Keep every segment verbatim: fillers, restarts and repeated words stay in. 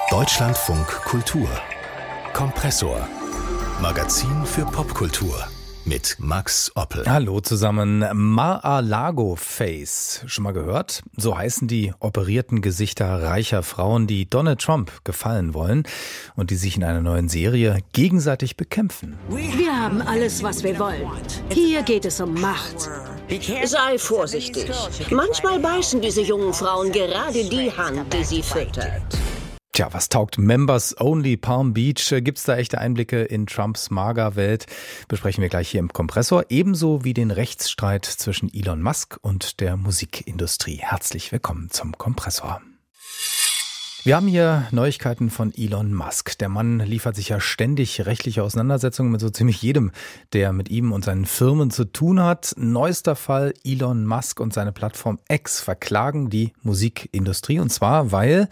Deutschlandfunk Kultur. Kompressor. Magazin für Popkultur. Mit Max Oppel. Hallo zusammen. Mar-a-Lago-Face. Schon mal gehört? So heißen die operierten Gesichter reicher Frauen, die Donald Trump gefallen wollen und die sich in einer neuen Serie gegenseitig bekämpfen. Wir haben alles, was wir wollen. Hier geht es um Macht. Sei vorsichtig. Manchmal beißen diese jungen Frauen gerade die Hand, die sie füttert. Tja, was taugt Members Only Palm Beach? Gibt's da echte Einblicke in Trumps MAGA-Welt? Besprechen wir gleich hier im Kompressor. Ebenso wie den Rechtsstreit zwischen Elon Musk und der Musikindustrie. Herzlich willkommen zum Kompressor. Wir haben hier Neuigkeiten von Elon Musk. Der Mann liefert sich ja ständig rechtliche Auseinandersetzungen mit so ziemlich jedem, der mit ihm und seinen Firmen zu tun hat. Neuester Fall: Elon Musk und seine Plattform X verklagen die Musikindustrie. Und zwar, weil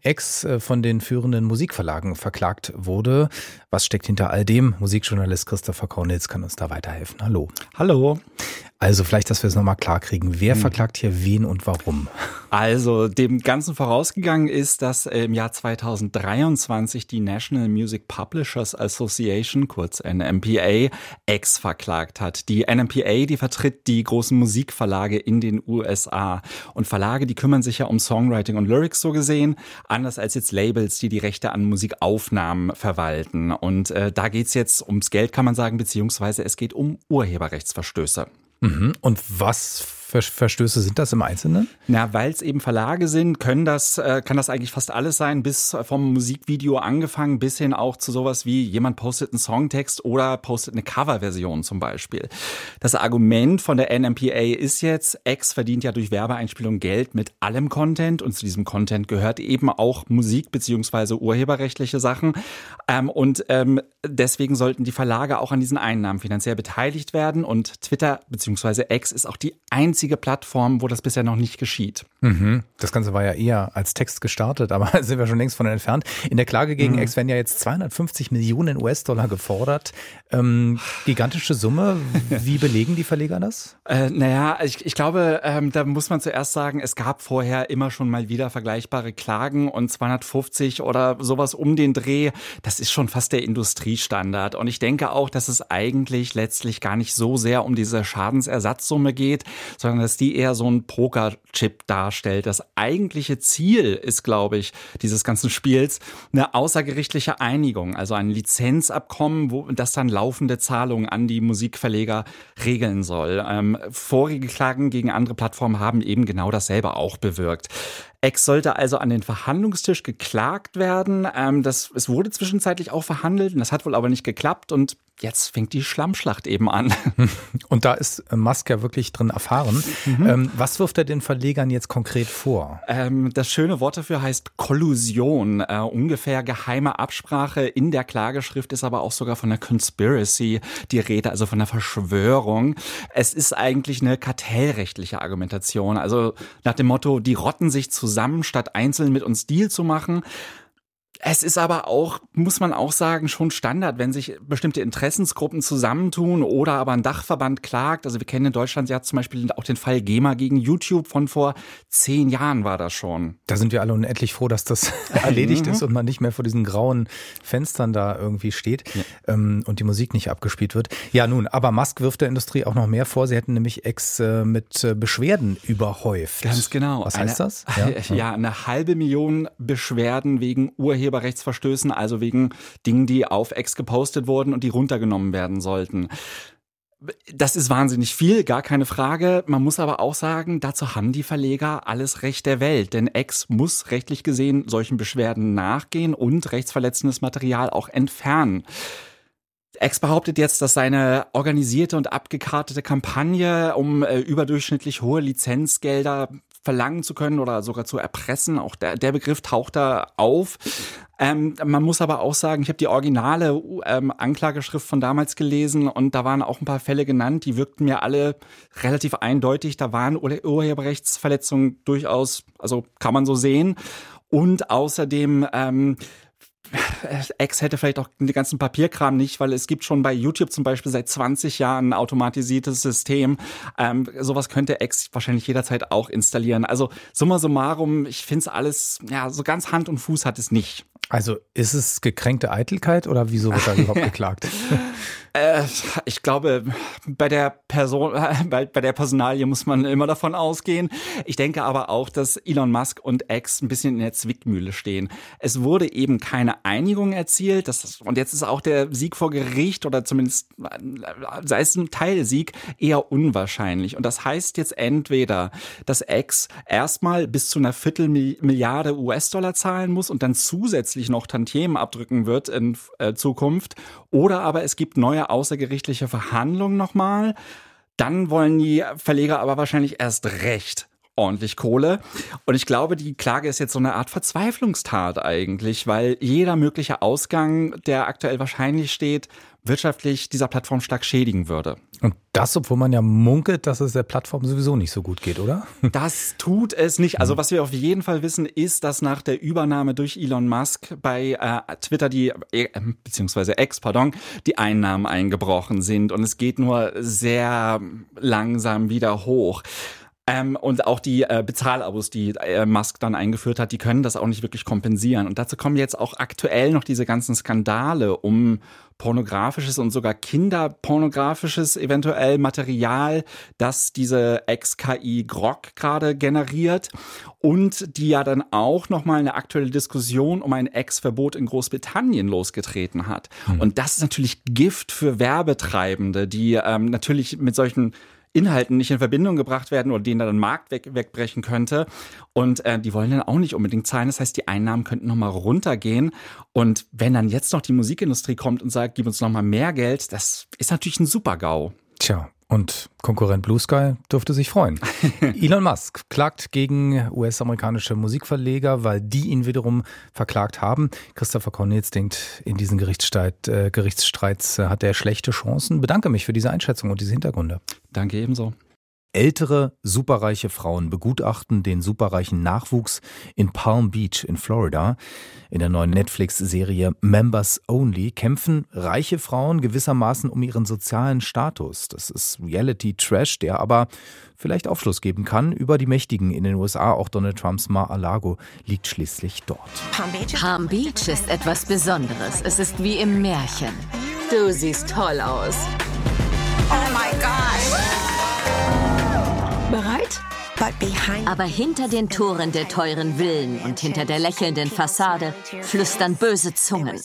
X von den führenden Musikverlagen verklagt wurde. Was steckt hinter all dem? Musikjournalist Christopher Kaunitz kann uns da weiterhelfen. Hallo. Hallo. Also vielleicht, dass wir es nochmal klar kriegen. Wer hm. verklagt hier wen und warum? Also dem Ganzen vorausgegangen ist, dass im Jahr zweitausenddreiundzwanzig die National Music Publishers Association, kurz N M P A, X verklagt hat. Die N M P A, die vertritt die großen Musikverlage in den U S A. Und Verlage, die kümmern sich ja um Songwriting und Lyrics so gesehen, anders als jetzt Labels, die die Rechte an Musikaufnahmen verwalten. Und äh, da geht's jetzt ums Geld, kann man sagen, beziehungsweise es geht um Urheberrechtsverstöße. Mhm. Und was für Verstöße sind das im Einzelnen? Na, weil es eben Verlage sind, können das, äh, kann das eigentlich fast alles sein, bis vom Musikvideo angefangen, bis hin auch zu sowas wie jemand postet einen Songtext oder postet eine Coverversion zum Beispiel. Das Argument von der N M P A ist jetzt, X verdient ja durch Werbeeinspielung Geld mit allem Content und zu diesem Content gehört eben auch Musik beziehungsweise urheberrechtliche Sachen. Ähm, und ähm, deswegen sollten die Verlage auch an diesen Einnahmen finanziell beteiligt werden und Twitter beziehungsweise X ist auch die einzige Plattform, wo das bisher noch nicht geschieht. Mhm. Das Ganze war ja eher als Text gestartet, aber sind wir schon längst von entfernt. In der Klage gegen mhm. X werden ja jetzt zweihundertfünfzig Millionen U S-Dollar gefordert. Ähm, gigantische Summe. Wie belegen die Verleger das? Äh, naja, ich, ich glaube, ähm, da muss man zuerst sagen, es gab vorher immer schon mal wieder vergleichbare Klagen und zweihundertfünfzig oder sowas um den Dreh, das ist schon fast der Industriestandard. Und ich denke auch, dass es eigentlich letztlich gar nicht so sehr um diese Schadensersatzsumme geht, sondern dass die eher so ein Pokerchip darstellt. Das eigentliche Ziel ist, glaube ich, dieses ganzen Spiels eine außergerichtliche Einigung, also ein Lizenzabkommen, wo das dann laufende Zahlungen an die Musikverleger regeln soll. Ähm, vorige Klagen gegen andere Plattformen haben eben genau dasselbe auch bewirkt. X sollte also an den Verhandlungstisch geklagt werden. Ähm, das, es wurde zwischenzeitlich auch verhandelt, das hat wohl aber nicht geklappt und jetzt fängt die Schlammschlacht eben an. Und da ist Musk ja wirklich drin erfahren. Mhm. Ähm, was wirft er den Verlegern jetzt konkret vor? Ähm, das schöne Wort dafür heißt Kollusion. Äh, ungefähr geheime Absprache. In der Klageschrift ist aber auch sogar von der Conspiracy die Rede, also von der Verschwörung. Es ist eigentlich eine kartellrechtliche Argumentation. Also nach dem Motto, die rotten sich zusammen, statt einzeln mit uns Deal zu machen. Es ist aber auch, muss man auch sagen, schon Standard, wenn sich bestimmte Interessensgruppen zusammentun oder aber ein Dachverband klagt. Also wir kennen in Deutschland ja zum Beispiel auch den Fall GEMA gegen YouTube von vor zehn Jahren war das schon. Da sind wir alle unendlich froh, dass das erledigt ist und man nicht mehr vor diesen grauen Fenstern da irgendwie steht ja. ähm, und die Musik nicht abgespielt wird. Ja nun, aber Musk wirft der Industrie auch noch mehr vor. Sie hätten nämlich X äh, mit äh, Beschwerden überhäuft. Ganz genau. Was eine, heißt das? Ja. ja, eine halbe Million Beschwerden wegen Urheberrechts Urheberrechtsverstößen, also wegen Dingen, die auf X gepostet wurden und die runtergenommen werden sollten. Das ist wahnsinnig viel, gar keine Frage. Man muss aber auch sagen, dazu haben die Verleger alles Recht der Welt. Denn X muss rechtlich gesehen solchen Beschwerden nachgehen und rechtsverletzendes Material auch entfernen. X behauptet jetzt, dass seine organisierte und abgekartete Kampagne, um äh, überdurchschnittlich hohe Lizenzgelder verlangen zu können oder sogar zu erpressen, auch der, der Begriff taucht da auf. Ähm, man muss aber auch sagen, ich habe die originale ähm, Anklageschrift von damals gelesen und da waren auch ein paar Fälle genannt, die wirkten mir alle relativ eindeutig. Da waren Ur- Urheberrechtsverletzungen durchaus, also kann man so sehen. Und außerdem ähm, X hätte vielleicht auch den ganzen Papierkram nicht, weil es gibt schon bei YouTube zum Beispiel seit zwanzig Jahren ein automatisiertes System. Ähm, sowas könnte X wahrscheinlich jederzeit auch installieren. Also summa summarum, ich finde es alles, ja, so ganz Hand und Fuß hat es nicht. Also ist es gekränkte Eitelkeit oder wieso wird da überhaupt geklagt? Äh, ich glaube, bei der Person, bei, bei der Personalie muss man immer davon ausgehen. Ich denke aber auch, dass Elon Musk und X ein bisschen in der Zwickmühle stehen. Es wurde eben keine Einigung erzielt. Das, und jetzt ist auch der Sieg vor Gericht oder zumindest, sei es ein Teilsieg, eher unwahrscheinlich. Und das heißt jetzt entweder, dass X erstmal bis zu einer Viertelmilliarde U S-Dollar zahlen muss und dann zusätzlich noch Tantiemen abdrücken wird in äh, Zukunft. Oder aber es gibt neue außergerichtliche Verhandlungen nochmal. Dann wollen die Verleger aber wahrscheinlich erst recht ordentlich Kohle. Und ich glaube, die Klage ist jetzt so eine Art Verzweiflungstat eigentlich, weil jeder mögliche Ausgang, der aktuell wahrscheinlich steht, wirtschaftlich dieser Plattform stark schädigen würde. Und das, obwohl man ja munkelt, dass es der Plattform sowieso nicht so gut geht, oder? Das tut es nicht. Also was wir auf jeden Fall wissen, ist, dass nach der Übernahme durch Elon Musk bei äh, Twitter die, äh, beziehungsweise X, pardon, die Einnahmen eingebrochen sind. Und es geht nur sehr langsam wieder hoch. Ähm, und auch die äh, Bezahlabos, die äh, Musk dann eingeführt hat, die können das auch nicht wirklich kompensieren. Und dazu kommen jetzt auch aktuell noch diese ganzen Skandale um pornografisches und sogar kinderpornografisches eventuell Material, das diese Ex-K I Grok gerade generiert und die ja dann auch nochmal eine aktuelle Diskussion um ein Ex-Verbot in Großbritannien losgetreten hat. Mhm. Und das ist natürlich Gift für Werbetreibende, die ähm, natürlich mit solchen Inhalten nicht in Verbindung gebracht werden oder denen dann Markt weg, wegbrechen könnte. Und äh, die wollen dann auch nicht unbedingt zahlen. Das heißt, die Einnahmen könnten nochmal runtergehen. Und wenn dann jetzt noch die Musikindustrie kommt und sagt, gib uns nochmal mehr Geld, das ist natürlich ein Super-GAU. Tja, und Konkurrent Blue Sky dürfte sich freuen. Elon Musk klagt gegen U S-amerikanische Musikverleger, weil die ihn wiederum verklagt haben. Christopher Cornels denkt, in diesen Gerichtsstreit, äh, Gerichtsstreits äh, hat er schlechte Chancen. Bedanke mich für diese Einschätzung und diese Hintergründe. Danke ebenso. Ältere, superreiche Frauen begutachten den superreichen Nachwuchs in Palm Beach in Florida. In der neuen Netflix-Serie Members Only kämpfen reiche Frauen gewissermaßen um ihren sozialen Status. Das ist Reality-Trash, der aber vielleicht Aufschluss geben kann über die Mächtigen in den U S A. Auch Donald Trumps Mar-a-Lago liegt schließlich dort. Palm Beach? Palm Beach ist etwas Besonderes. Es ist wie im Märchen. Du siehst toll aus. Oh my gosh. Bereit? Aber hinter den Toren der teuren Villen und hinter der lächelnden Fassade flüstern böse Zungen.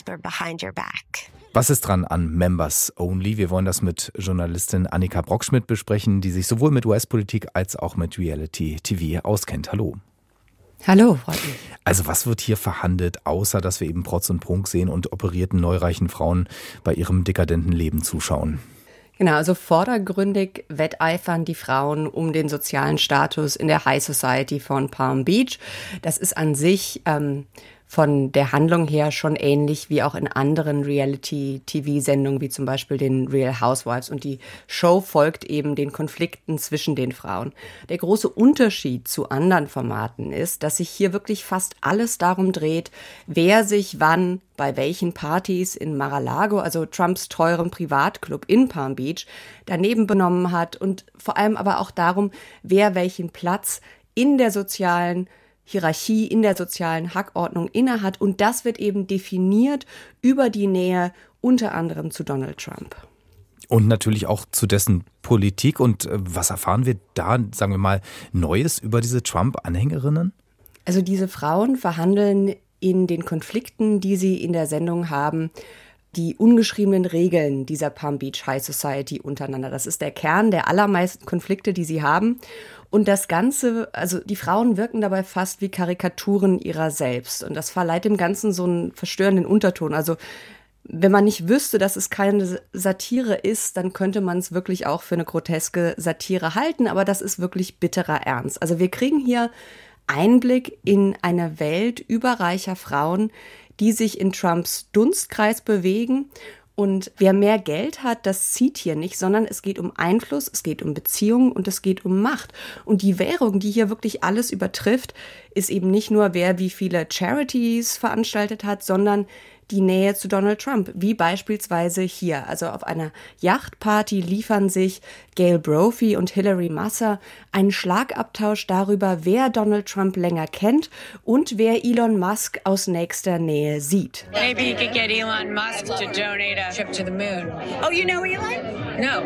Was ist dran an Members Only? Wir wollen das mit Journalistin Annika Brockschmidt besprechen, die sich sowohl mit U S-Politik als auch mit Reality-T V auskennt. Hallo. Hallo, freut mich. Also was wird hier verhandelt, außer dass wir eben Protz und Prunk sehen und operierten neureichen Frauen bei ihrem dekadenten Leben zuschauen? Genau, also vordergründig wetteifern die Frauen um den sozialen Status in der High Society von Palm Beach. Das ist an sich ähm, von der Handlung her schon ähnlich wie auch in anderen Reality-T V-Sendungen, wie zum Beispiel den Real Housewives. Und die Show folgt eben den Konflikten zwischen den Frauen. Der große Unterschied zu anderen Formaten ist, dass sich hier wirklich fast alles darum dreht, wer sich wann bei welchen Partys in Mar-a-Lago, also Trumps teuren Privatclub in Palm Beach, daneben benommen hat und vor allem aber auch darum, wer welchen Platz in der sozialen Hierarchie, in der sozialen Hackordnung innehat. Und das wird eben definiert über die Nähe unter anderem zu Donald Trump. Und natürlich auch zu dessen Politik. Und was erfahren wir da, sagen wir mal, Neues über diese Trump-Anhängerinnen? Also diese Frauen verhandeln in den Konflikten, die sie in der Sendung haben, die ungeschriebenen Regeln dieser Palm Beach High Society untereinander. Das ist der Kern der allermeisten Konflikte, die sie haben. Und das Ganze, also die Frauen wirken dabei fast wie Karikaturen ihrer selbst. Und das verleiht dem Ganzen so einen verstörenden Unterton. Also wenn man nicht wüsste, dass es keine Satire ist, dann könnte man es wirklich auch für eine groteske Satire halten. Aber das ist wirklich bitterer Ernst. Also wir kriegen hier Einblick in eine Welt überreicher Frauen, die sich in Trumps Dunstkreis bewegen. Und wer mehr Geld hat, das zieht hier nicht, sondern es geht um Einfluss, es geht um Beziehungen und es geht um Macht. Und die Währung, die hier wirklich alles übertrifft, ist eben nicht nur, wer wie viele Charities veranstaltet hat, sondern die Nähe zu Donald Trump, wie beispielsweise hier. Also auf einer Yachtparty liefern sich Gail Brophy und Hilary Masser einen Schlagabtausch darüber, wer Donald Trump länger kennt und wer Elon Musk aus nächster Nähe sieht. Maybe you could get Elon Musk to donate a trip to the moon. Oh, you know Elon? No.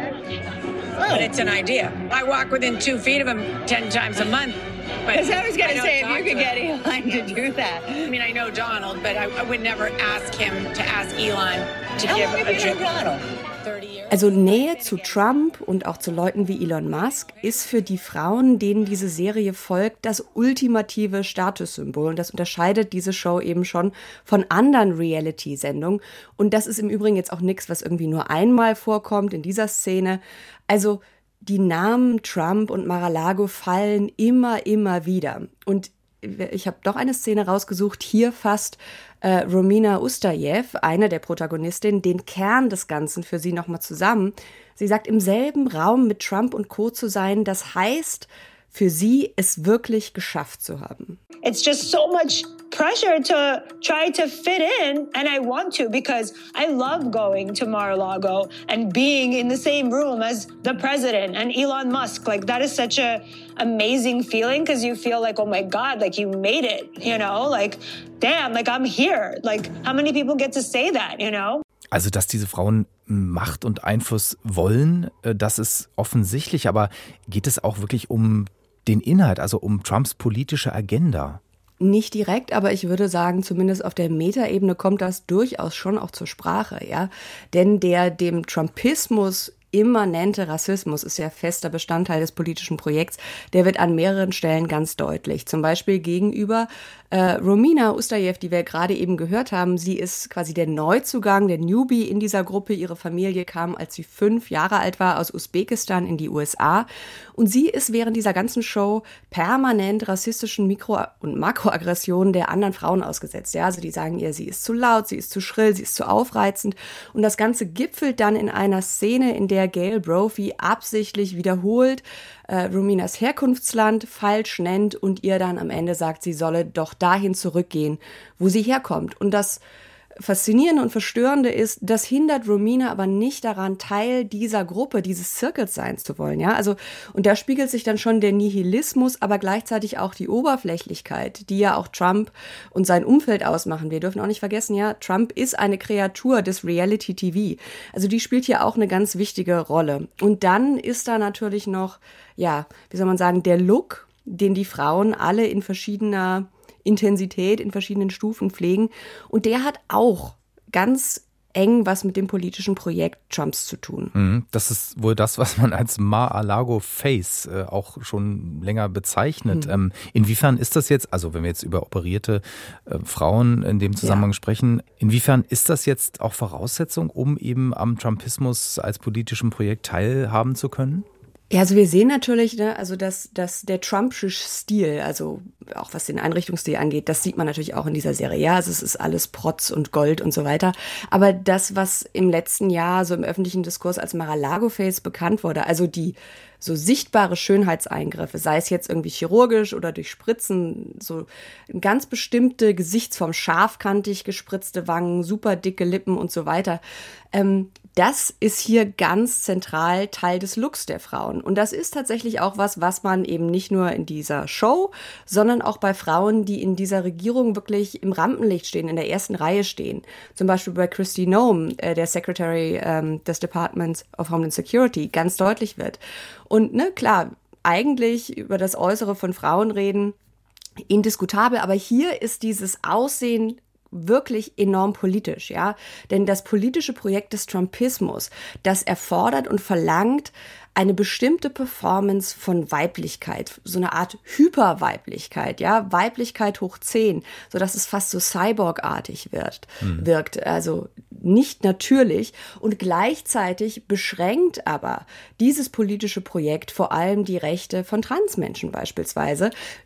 Oh. But it's an idea. I walk within two feet of him ten times a month. Because I was going to say, if you could get Elon to do that. I mean, I know Donald, but I, I would never ask him to ask Elon to give a trip. Donald? Also Nähe zu Trump und auch zu Leuten wie Elon Musk ist für die Frauen, denen diese Serie folgt, das ultimative Statussymbol. Und das unterscheidet diese Show eben schon von anderen Reality-Sendungen. Und das ist im Übrigen jetzt auch nichts, was irgendwie nur einmal vorkommt in dieser Szene. Also die Namen Trump und Mar-a-Lago fallen immer, immer wieder. Und ich habe doch eine Szene rausgesucht, hier fasst äh, Romina Ustajew, eine der Protagonistinnen, den Kern des Ganzen für sie nochmal zusammen. Sie sagt, im selben Raum mit Trump und Co. zu sein, das heißt, für sie es wirklich geschafft zu haben. It's just so much pressure to try to fit in, and I want to because I love going to Mar-a-Lago and being in the same room as the president and Elon Musk. Like that is such a amazing feeling because you feel like, oh my God, like you made it, you know, like damn, like I'm here. Like how many people get to say that, you know? Also, dass diese Frauen Macht und Einfluss wollen, das ist offensichtlich, aber geht es auch wirklich um den Inhalt, also um Trumps politische Agenda? Nicht direkt, aber ich würde sagen, zumindest auf der Metaebene kommt das durchaus schon auch zur Sprache, ja. Denn der dem Trumpismus immanente Rassismus ist ja fester Bestandteil des politischen Projekts. Der wird an mehreren Stellen ganz deutlich. Zum Beispiel gegenüber äh, Romina Ustajew, die wir gerade eben gehört haben. Sie ist quasi der Neuzugang, der Newbie in dieser Gruppe. Ihre Familie kam, als sie fünf Jahre alt war, aus Usbekistan in die U S A. Und sie ist während dieser ganzen Show permanent rassistischen Mikro- und Makroaggressionen der anderen Frauen ausgesetzt. Ja, also die sagen ihr, sie ist zu laut, sie ist zu schrill, sie ist zu aufreizend. Und das Ganze gipfelt dann in einer Szene, in der Gail Brophy absichtlich wiederholt äh, Rominas Herkunftsland falsch nennt und ihr dann am Ende sagt, sie solle doch dahin zurückgehen, wo sie herkommt. Und das Faszinierende und Verstörende ist, das hindert Romina aber nicht daran, Teil dieser Gruppe, dieses Circles sein zu wollen. Ja, also, und da spiegelt sich dann schon der Nihilismus, aber gleichzeitig auch die Oberflächlichkeit, die ja auch Trump und sein Umfeld ausmachen. Wir dürfen auch nicht vergessen, ja, Trump ist eine Kreatur des Reality-T V. Also die spielt hier auch eine ganz wichtige Rolle. Und dann ist da natürlich noch, ja, wie soll man sagen, der Look, den die Frauen alle in verschiedener Intensität in verschiedenen Stufen pflegen. Und der hat auch ganz eng was mit dem politischen Projekt Trumps zu tun. Das ist wohl das, was man als Mar-a-Lago-Face äh, auch schon länger bezeichnet. Mhm. Ähm, inwiefern ist das jetzt, also wenn wir jetzt über operierte äh, Frauen in dem Zusammenhang ja. sprechen, inwiefern ist das jetzt auch Voraussetzung, um eben am Trumpismus als politischem Projekt teilhaben zu können? Ja, also wir sehen natürlich, ne, also dass, dass der Trumpsche Stil, also auch was den Einrichtungsstil angeht, das sieht man natürlich auch in dieser Serie. Ja, also es ist alles Protz und Gold und so weiter. Aber das, was im letzten Jahr so im öffentlichen Diskurs als Mar-a-Lago-Face bekannt wurde, also die so sichtbare Schönheitseingriffe, sei es jetzt irgendwie chirurgisch oder durch Spritzen, so ganz bestimmte Gesichtsform, scharfkantig gespritzte Wangen, super dicke Lippen und so weiter. Ähm, das ist hier ganz zentral Teil des Looks der Frauen. Und das ist tatsächlich auch was, was man eben nicht nur in dieser Show, sondern auch bei Frauen, die in dieser Regierung wirklich im Rampenlicht stehen, in der ersten Reihe stehen. Zum Beispiel bei Kristi Noem, äh, der Secretary ähm, des Department of Homeland Security, ganz deutlich wird. Und ne, klar, eigentlich über das Äußere von Frauen reden, indiskutabel, aber hier ist dieses Aussehen wirklich enorm politisch, ja, denn das politische Projekt des Trumpismus, das erfordert und verlangt eine bestimmte Performance von Weiblichkeit, so eine Art Hyperweiblichkeit, ja, Weiblichkeit hoch zehn, so dass es fast so Cyborg-artig wird, mhm. wirkt, also nicht natürlich und gleichzeitig beschränkt aber dieses politische Projekt vor allem die Rechte von Transmenschen beispielsweise.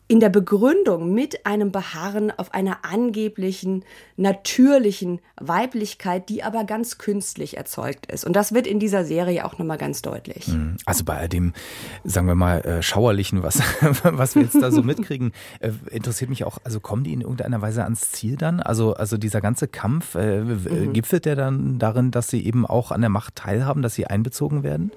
in der Begründung mit einem Beharren auf einer angeblichen, natürlichen Weiblichkeit, die aber ganz künstlich erzeugt ist. Und das wird in dieser Serie auch nochmal ganz deutlich. Also bei all dem, sagen wir mal, äh, Schauerlichen, was, was wir jetzt da so mitkriegen, äh, interessiert mich auch, also kommen die in irgendeiner Weise ans Ziel dann? Also, also dieser ganze Kampf, äh, mhm. gipfelt der dann darin, dass sie eben auch an der Macht teilhaben, dass sie einbezogen werden?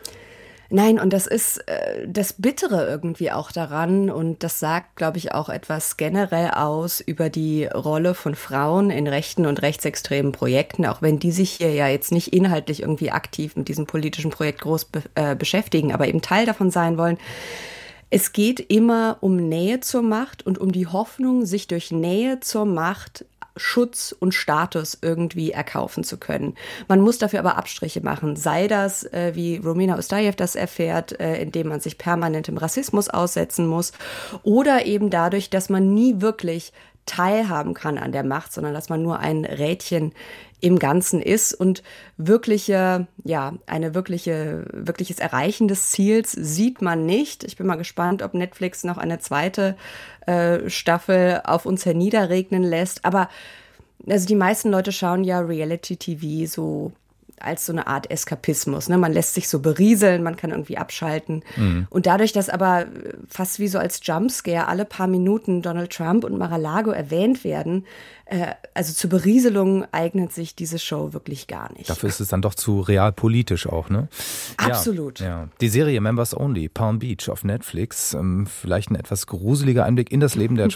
Nein, und das ist äh, das Bittere irgendwie auch daran und das sagt, glaube ich, auch etwas generell aus über die Rolle von Frauen in rechten und rechtsextremen Projekten, auch wenn die sich hier ja jetzt nicht inhaltlich irgendwie aktiv mit diesem politischen Projekt groß be- äh, beschäftigen, aber eben Teil davon sein wollen. Es geht immer um Nähe zur Macht und um die Hoffnung, sich durch Nähe zur Macht Schutz und Status irgendwie erkaufen zu können. Man muss dafür aber Abstriche machen, sei das, äh, wie Romina Ostajew das erfährt, äh, indem man sich permanentem Rassismus aussetzen muss oder eben dadurch, dass man nie wirklich teilhaben kann an der Macht, sondern dass man nur ein Rädchen im Ganzen ist und wirkliche, ja, eine wirkliche, wirkliches Erreichen des Ziels sieht man nicht. Ich bin mal gespannt, ob Netflix noch eine zweite äh, Staffel auf uns herniederregnen lässt. Aber also die meisten Leute schauen ja Reality-T V so als so eine Art Eskapismus. Ne? Man lässt sich so berieseln, man kann irgendwie abschalten. Mhm. Und dadurch, dass aber fast wie so als Jumpscare alle paar Minuten Donald Trump und Mar-a-Lago erwähnt werden, äh, also zur Berieselung eignet sich diese Show wirklich gar nicht. Dafür ist es dann doch zu realpolitisch auch, ne? Absolut. Ja, ja. Die Serie Members Only, Palm Beach auf Netflix. Ähm, vielleicht ein etwas gruseliger Einblick in das Leben der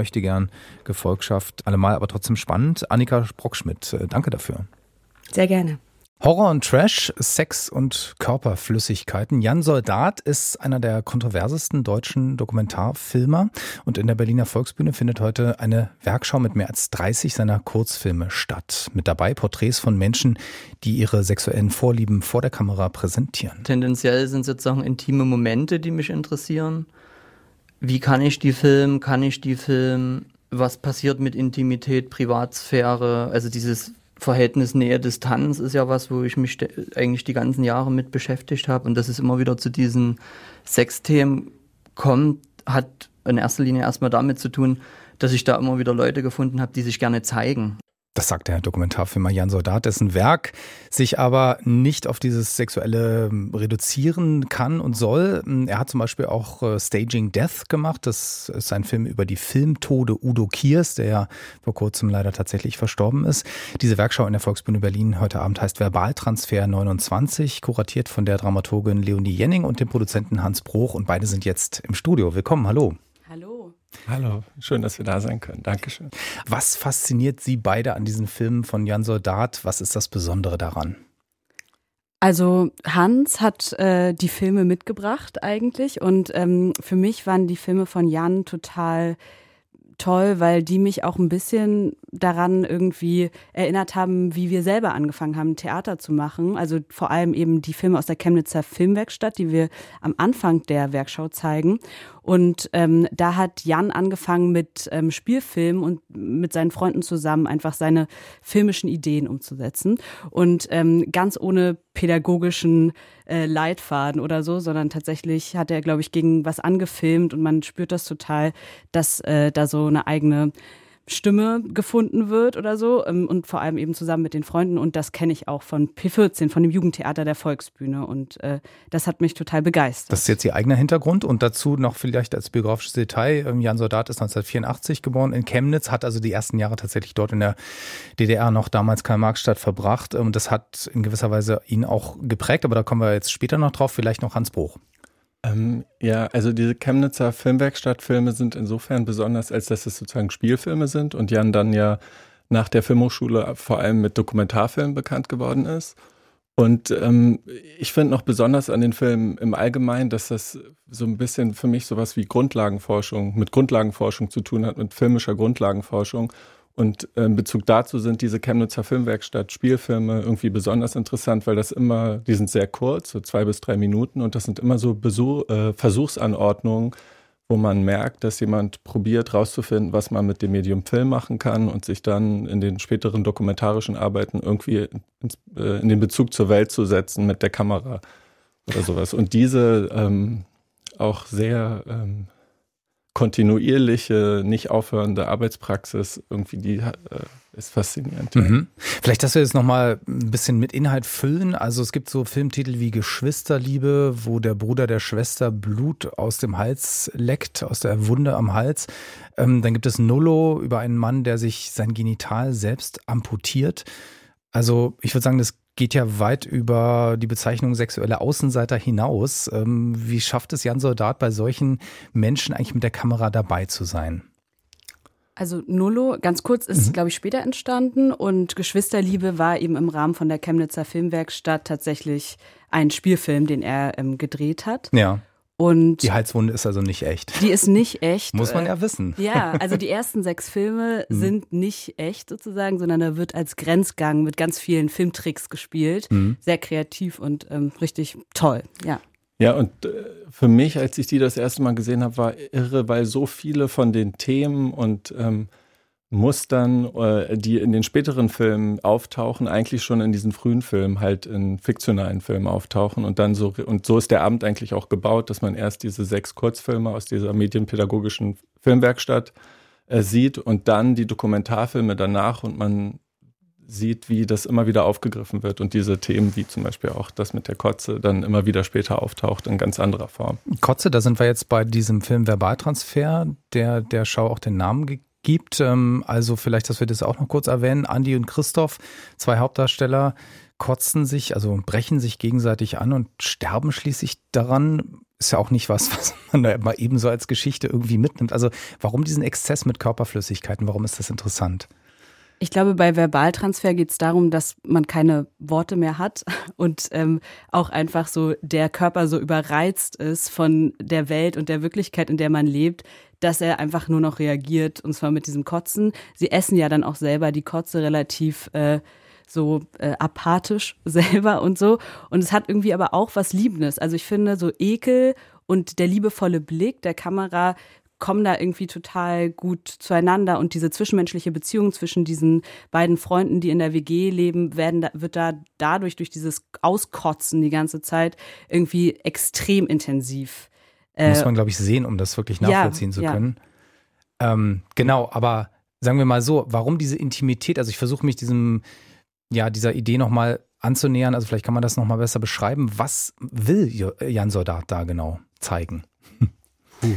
Trump-Möchtegern-Gefolgschaft. Allemal aber trotzdem spannend. Annika Brockschmidt, äh, danke dafür. Sehr gerne. Horror und Trash, Sex und Körperflüssigkeiten. Jan Soldat ist einer der kontroversesten deutschen Dokumentarfilmer und in der Berliner Volksbühne findet heute eine Werkschau mit mehr als dreißig seiner Kurzfilme statt. Mit dabei Porträts von Menschen, die ihre sexuellen Vorlieben vor der Kamera präsentieren. Tendenziell sind sozusagen intime Momente, die mich interessieren. Wie kann ich die filmen? Kann ich die filmen? Was passiert mit Intimität, Privatsphäre? Also dieses Verhältnis Nähe-Distanz ist ja was, wo ich mich eigentlich die ganzen Jahre mit beschäftigt habe und dass es immer wieder zu diesen Sexthemen kommt, hat in erster Linie erstmal damit zu tun, dass ich da immer wieder Leute gefunden habe, die sich gerne zeigen. Das sagt der Dokumentarfilmer Jan Soldat, dessen Werk sich aber nicht auf dieses Sexuelle reduzieren kann und soll. Er hat zum Beispiel auch Staging Death gemacht. Das ist ein Film über die Filmtode Udo Kiers, der ja vor kurzem leider tatsächlich verstorben ist. Diese Werkschau in der Volksbühne Berlin heute Abend heißt Verbaltransfer neunundzwanzig, kuratiert von der Dramaturgin Leonie Jenning und dem Produzenten Hans Bruch. Und beide sind jetzt im Studio. Willkommen, hallo. Hallo. Hallo, schön, dass wir da sein können. Dankeschön. Was fasziniert Sie beide an diesen Filmen von Jan Soldat? Was ist das Besondere daran? Also Hans hat äh, die Filme mitgebracht eigentlich und ähm, für mich waren die Filme von Jan total toll, weil die mich auch ein bisschen daran irgendwie erinnert haben, wie wir selber angefangen haben, Theater zu machen. Also vor allem eben die Filme aus der Chemnitzer Filmwerkstatt, die wir am Anfang der Werkschau zeigen. Und ähm, da hat Jan angefangen mit ähm, Spielfilmen und mit seinen Freunden zusammen einfach seine filmischen Ideen umzusetzen. Und ähm, ganz ohne pädagogischen äh, Leitfaden oder so, sondern tatsächlich hat er, glaube ich, gegen was angefilmt und man spürt das total, dass äh, da so eine eigene Stimme gefunden wird oder so und vor allem eben zusammen mit den Freunden und das kenne ich auch von P vierzehn, von dem Jugendtheater der Volksbühne und äh, das hat mich total begeistert. Das ist jetzt Ihr eigener Hintergrund und dazu noch vielleicht als biografisches Detail, Jan Soldat ist neunzehnhundertvierundachtzig geboren in Chemnitz, hat also die ersten Jahre tatsächlich dort in der D D R noch damals Karl-Marx-Stadt verbracht und das hat in gewisser Weise ihn auch geprägt, aber da kommen wir jetzt später noch drauf, vielleicht noch Hans Bruch. Ähm, ja, also diese Chemnitzer Filmwerkstattfilme sind insofern besonders, als dass es sozusagen Spielfilme sind und Jan dann ja nach der Filmhochschule vor allem mit Dokumentarfilmen bekannt geworden ist. Und ähm, ich finde noch besonders an den Filmen im Allgemeinen, dass das so ein bisschen für mich sowas wie Grundlagenforschung, mit Grundlagenforschung zu tun hat, mit filmischer Grundlagenforschung. Und in Bezug dazu sind diese Chemnitzer Filmwerkstatt Spielfilme irgendwie besonders interessant, weil das immer, die sind sehr kurz, so zwei bis drei Minuten und das sind immer so Besuch, äh, Versuchsanordnungen, wo man merkt, dass jemand probiert rauszufinden, was man mit dem Medium Film machen kann und sich dann in den späteren dokumentarischen Arbeiten irgendwie ins, äh, in den Bezug zur Welt zu setzen mit der Kamera oder sowas. Und diese ähm, auch sehr ähm, kontinuierliche, nicht aufhörende Arbeitspraxis, irgendwie die äh, ist faszinierend. Mhm. Vielleicht, dass wir jetzt nochmal ein bisschen mit Inhalt füllen. Also es gibt so Filmtitel wie Geschwisterliebe, wo der Bruder der Schwester Blut aus dem Hals leckt, aus der Wunde am Hals. Ähm, dann gibt es Nullo über einen Mann, der sich sein Genital selbst amputiert. Also ich würde sagen, das geht ja weit über die Bezeichnung sexuelle Außenseiter hinaus. Ähm, wie schafft es Jan Soldat, bei solchen Menschen eigentlich mit der Kamera dabei zu sein? Also Nullo, ganz kurz, ist, mhm. glaube ich, später entstanden und Geschwisterliebe war eben im Rahmen von der Chemnitzer Filmwerkstatt tatsächlich ein Spielfilm, den er ähm, gedreht hat. Ja. Und die Halswunde ist also nicht echt. Die ist nicht echt. Muss man ja wissen. Ja, also die ersten sechs Filme mhm. sind nicht echt sozusagen, sondern da wird als Grenzgang mit ganz vielen Filmtricks gespielt. Mhm. Sehr kreativ und ähm, richtig toll, ja. Ja, und äh, für mich, als ich die das erste Mal gesehen habe, war irre, weil so viele von den Themen und ähm, Mustern, äh, die in den späteren Filmen auftauchen, eigentlich schon in diesen frühen Filmen, halt in fiktionalen Filmen auftauchen. Und dann so, und so ist der Abend eigentlich auch gebaut, dass man erst diese sechs Kurzfilme aus dieser medienpädagogischen Filmwerkstatt äh, sieht und dann die Dokumentarfilme danach und man sieht, wie das immer wieder aufgegriffen wird und diese Themen, wie zum Beispiel auch das mit der Kotze, dann immer wieder später auftaucht in ganz anderer Form. Kotze, da sind wir jetzt bei diesem Film Verbaltransfer, der der Schau auch den Namen gibt. Also vielleicht, dass wir das auch noch kurz erwähnen. Andi und Christoph, zwei Hauptdarsteller, kotzen sich, also brechen sich gegenseitig an und sterben schließlich daran. Ist ja auch nicht was, was man da mal eben so als Geschichte irgendwie mitnimmt. Also warum diesen Exzess mit Körperflüssigkeiten? Warum ist das interessant? Ich glaube, bei Verbaltransfer geht es darum, dass man keine Worte mehr hat und ähm, auch einfach so der Körper so überreizt ist von der Welt und der Wirklichkeit, in der man lebt, dass er einfach nur noch reagiert, und zwar mit diesem Kotzen. Sie essen ja dann auch selber die Kotze relativ äh, so äh, apathisch selber und so. Und es hat irgendwie aber auch was Liebendes. Also ich finde, so Ekel und der liebevolle Blick der Kamera kommen da irgendwie total gut zueinander und diese zwischenmenschliche Beziehung zwischen diesen beiden Freunden, die in der W G leben, werden, wird da dadurch, durch dieses Auskotzen die ganze Zeit irgendwie extrem intensiv. Muss man, glaube ich, sehen, um das wirklich nachvollziehen ja, zu können. Ja. Ähm, genau, aber sagen wir mal so, warum diese Intimität, also ich versuche mich diesem, ja, dieser Idee nochmal anzunähern, also vielleicht kann man das nochmal besser beschreiben. Was will Jan Soldat da genau zeigen? Puh.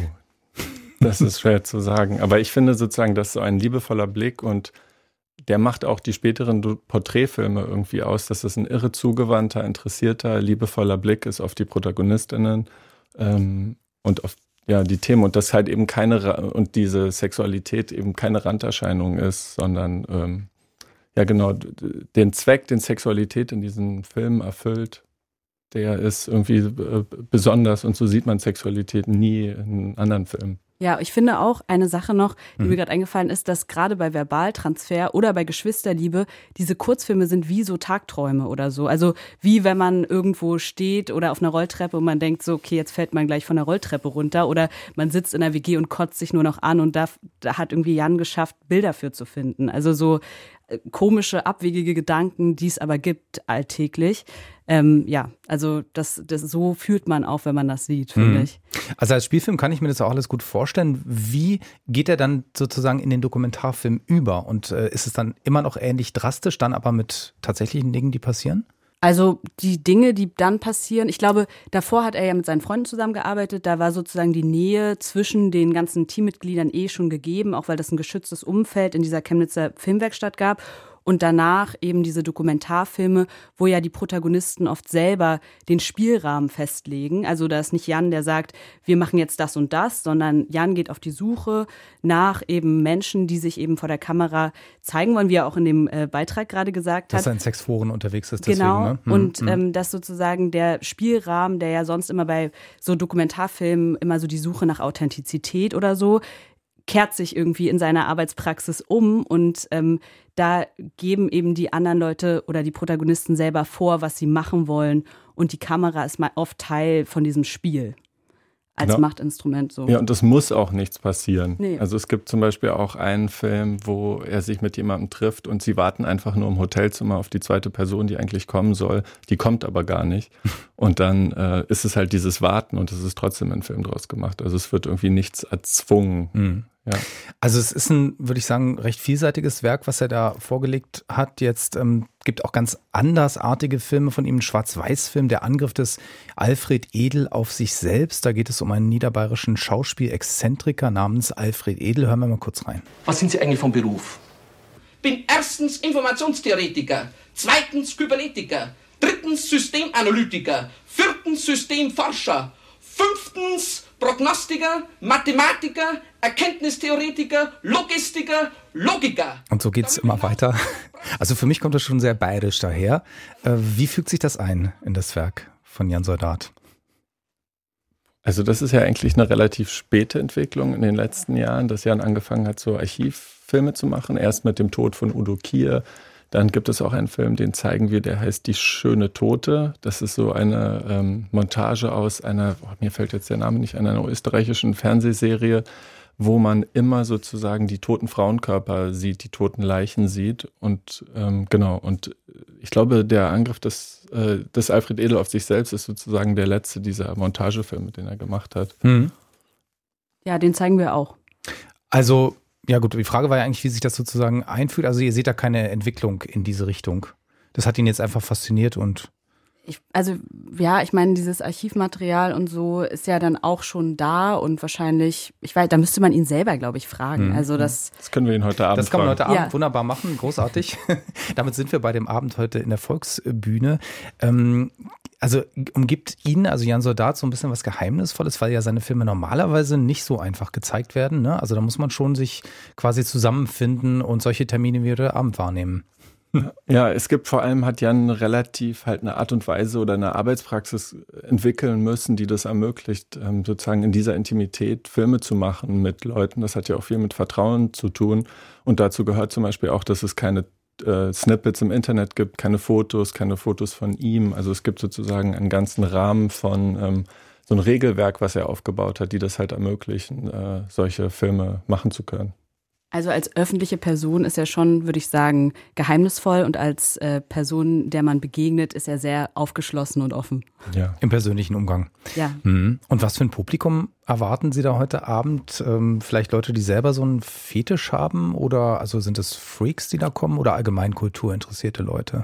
Das ist schwer zu sagen, aber ich finde sozusagen, dass so ein liebevoller Blick und der macht auch die späteren Porträtfilme irgendwie aus, dass es ein irre zugewandter, interessierter, liebevoller Blick ist auf die Protagonistinnen ähm, und auf ja die Themen und das halt eben keine und diese Sexualität eben keine Randerscheinung ist, sondern ähm, ja genau den Zweck, den Sexualität in diesen Filmen erfüllt. Der ist irgendwie äh, besonders und so sieht man Sexualität nie in anderen Filmen. Ja, ich finde auch eine Sache noch, die mhm. mir gerade eingefallen ist, dass gerade bei Verbaltransfer oder bei Geschwisterliebe diese Kurzfilme sind wie so Tagträume oder so. Also wie wenn man irgendwo steht oder auf einer Rolltreppe und man denkt so, okay, jetzt fällt man gleich von der Rolltreppe runter oder man sitzt in der W G und kotzt sich nur noch an und da, da hat irgendwie Jan geschafft, Bilder für zu finden. Also so komische, abwegige Gedanken, die es aber gibt alltäglich. Ähm, ja, also das, das so fühlt man auch, wenn man das sieht, finde mhm. ich. Also als Spielfilm kann ich mir das auch alles gut vorstellen. Wie geht er dann sozusagen in den Dokumentarfilm über? Und äh, ist es dann immer noch ähnlich drastisch, dann aber mit tatsächlichen Dingen, die passieren? Also die Dinge, die dann passieren, ich glaube, davor hat er ja mit seinen Freunden zusammengearbeitet, da war sozusagen die Nähe zwischen den ganzen Teammitgliedern eh schon gegeben, auch weil das ein geschütztes Umfeld in dieser Chemnitzer Filmwerkstatt gab. Und danach eben diese Dokumentarfilme, wo ja die Protagonisten oft selber den Spielrahmen festlegen. Also da ist nicht Jan, der sagt, wir machen jetzt das und das, sondern Jan geht auf die Suche nach eben Menschen, die sich eben vor der Kamera zeigen wollen, wie er auch in dem äh, Beitrag gerade gesagt hat. Dass er in Sexforen unterwegs ist. Deswegen, genau, ne? hm, und hm. ähm, dass sozusagen der Spielrahmen, der ja sonst immer bei so Dokumentarfilmen immer so die Suche nach Authentizität oder so, kehrt sich irgendwie in seiner Arbeitspraxis um und ähm, da geben eben die anderen Leute oder die Protagonisten selber vor, was sie machen wollen und die Kamera ist mal oft Teil von diesem Spiel. als genau. Machtinstrument. So. Ja, und es muss auch nichts passieren. Nee. Also es gibt zum Beispiel auch einen Film, wo er sich mit jemandem trifft und sie warten einfach nur im Hotelzimmer auf die zweite Person, die eigentlich kommen soll. Die kommt aber gar nicht. Und dann äh, ist es halt dieses Warten und es ist trotzdem ein Film draus gemacht. Also es wird irgendwie nichts erzwungen. Mhm. Ja. Also es ist ein, würde ich sagen, recht vielseitiges Werk, was er da vorgelegt hat. Jetzt ähm, gibt auch ganz andersartige Filme von ihm. Ein Schwarz-Weiß-Film, Der Angriff des Alfred Edel auf sich selbst. Da geht es um einen niederbayerischen Schauspiel-Exzentriker namens Alfred Edel. Hören wir mal kurz rein. Was sind Sie eigentlich vom Beruf? Bin erstens Informationstheoretiker, zweitens Kybernetiker, drittens Systemanalytiker, viertens Systemforscher, fünftens Prognostiker, Mathematiker, Erkenntnistheoretiker, Logistiker, Logiker. Und so geht's immer weiter. Also für mich kommt das schon sehr bayerisch daher. Wie fügt sich das ein in das Werk von Jan Soldat? Also das ist ja eigentlich eine relativ späte Entwicklung in den letzten Jahren, dass Jan angefangen hat, so Archivfilme zu machen. Erst mit dem Tod von Udo Kier. Dann gibt es auch einen Film, den zeigen wir, der heißt Die schöne Tote. Das ist so eine ähm, Montage aus einer, oh, mir fällt jetzt der Name nicht ein, einer österreichischen Fernsehserie, wo man immer sozusagen die toten Frauenkörper sieht, die toten Leichen sieht. Und ähm, genau, und ich glaube, der Angriff des, äh, des Alfred Edel auf sich selbst ist sozusagen der letzte dieser Montagefilme, den er gemacht hat. Mhm. Ja, den zeigen wir auch. Also ja gut, die Frage war ja eigentlich, wie sich das sozusagen einfühlt. Also ihr seht da keine Entwicklung in diese Richtung. Das hat ihn jetzt einfach fasziniert und Ich, also ja, ich meine, dieses Archivmaterial und so ist ja dann auch schon da und wahrscheinlich, ich weiß, da müsste man ihn selber, glaube ich, fragen. Mhm. Also das, das können wir ihn heute Abend Das kann man heute fragen. Abend Ja. wunderbar machen, großartig. Damit sind wir bei dem Abend heute in der Volksbühne. Ähm, also umgibt ihn, also Jan Soldat, so ein bisschen was Geheimnisvolles, weil ja seine Filme normalerweise nicht so einfach gezeigt werden. Ne? Also da muss man schon sich quasi zusammenfinden und solche Termine wie heute Abend wahrnehmen. Ja, es gibt vor allem, hat Jan relativ halt eine Art und Weise oder eine Arbeitspraxis entwickeln müssen, die das ermöglicht, ähm, sozusagen in dieser Intimität Filme zu machen mit Leuten. Das hat ja auch viel mit Vertrauen zu tun. Und dazu gehört zum Beispiel auch, dass es keine äh, Snippets im Internet gibt, keine Fotos, keine Fotos von ihm. Also es gibt sozusagen einen ganzen Rahmen von ähm, so ein Regelwerk, was er aufgebaut hat, die das halt ermöglichen, äh, solche Filme machen zu können. also als öffentliche Person ist er schon, würde ich sagen, geheimnisvoll und als äh, Person, der man begegnet, ist er sehr aufgeschlossen und offen. Ja. Im persönlichen Umgang. Ja. Mhm. Und was für ein Publikum erwarten Sie da heute Abend? Ähm, vielleicht Leute, die selber so einen Fetisch haben? Oder also sind es Freaks, die da kommen oder allgemein kulturinteressierte Leute?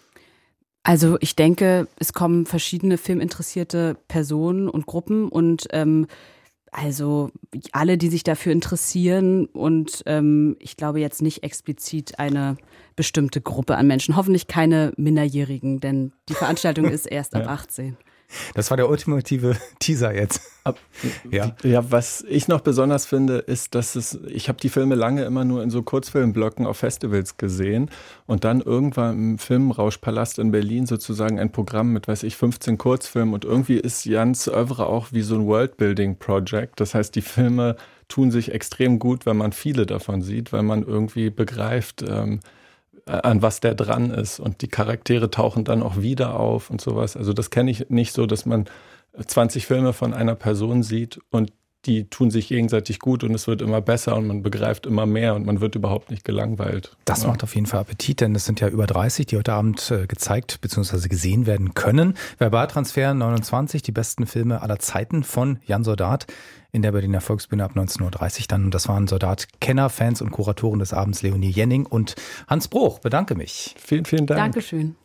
Also ich denke, es kommen verschiedene filminteressierte Personen und Gruppen und ähm, also alle, die sich dafür interessieren und ähm, ich glaube jetzt nicht explizit eine bestimmte Gruppe an Menschen. Hoffentlich keine Minderjährigen, denn die Veranstaltung ist erst ab Ja. achtzehn. Das war der ultimative Teaser jetzt. Ab, Ja. ja, was ich noch besonders finde, ist, dass es, ich habe die Filme lange immer nur in so Kurzfilmblöcken auf Festivals gesehen und dann irgendwann im Filmrauschpalast in Berlin sozusagen ein Programm mit, weiß ich, fünfzehn Kurzfilmen und irgendwie ist Jans Oeuvre auch wie so ein Worldbuilding-Project. Das heißt, die Filme tun sich extrem gut, wenn man viele davon sieht, weil man irgendwie begreift, ähm, an was der dran ist und die Charaktere tauchen dann auch wieder auf und sowas. Also das kenne ich nicht so, dass man zwanzig Filme von einer Person sieht und die tun sich gegenseitig gut und es wird immer besser und man begreift immer mehr und man wird überhaupt nicht gelangweilt. Das ja. macht auf jeden Fall Appetit, denn es sind ja über dreißig, die heute Abend äh, gezeigt bzw. gesehen werden können. Verbaltransfer neunundzwanzig, die besten Filme aller Zeiten von Jan Soldat in der Berliner Volksbühne ab neunzehn Uhr dreißig dann. Und das waren Soldat-Kenner, Fans und Kuratoren des Abends Leonie Jenning und Hans Bruch. Bedanke mich. Vielen, vielen Dank. Dankeschön.